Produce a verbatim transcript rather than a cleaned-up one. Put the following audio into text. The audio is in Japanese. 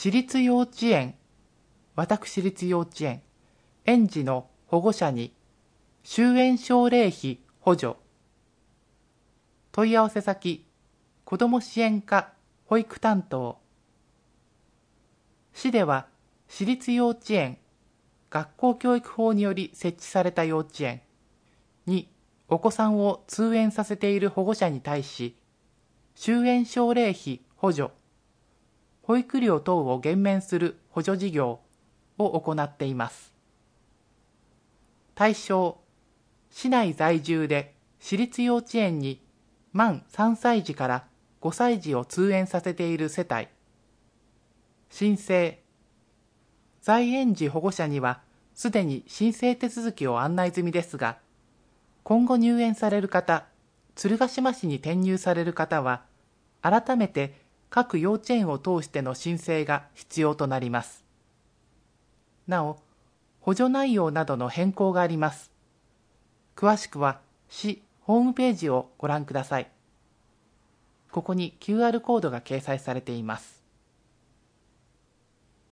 私立幼稚園、私立幼稚園、園児の保護者に終園奨励費補助。問い合わせ先、子ども支援課保育担当。市では、私立幼稚園、学校教育法により設置された幼稚園にお子さんを通園させている保護者に対し、終園奨励費補助、保育料等を減免する補助事業を行っています。対象、市内在住で私立幼稚園に満さんさい児からごさい児を通園させている世帯。申請、在園児保護者にはすでに申請手続きを案内済みですが、今後入園される方、鶴ヶ島市に転入される方は、改めて各幼稚園を通しての申請が必要となります。なお、補助内容などの変更があります。詳しくは市ホームページをご覧ください。ここに キューアール コードが掲載されています。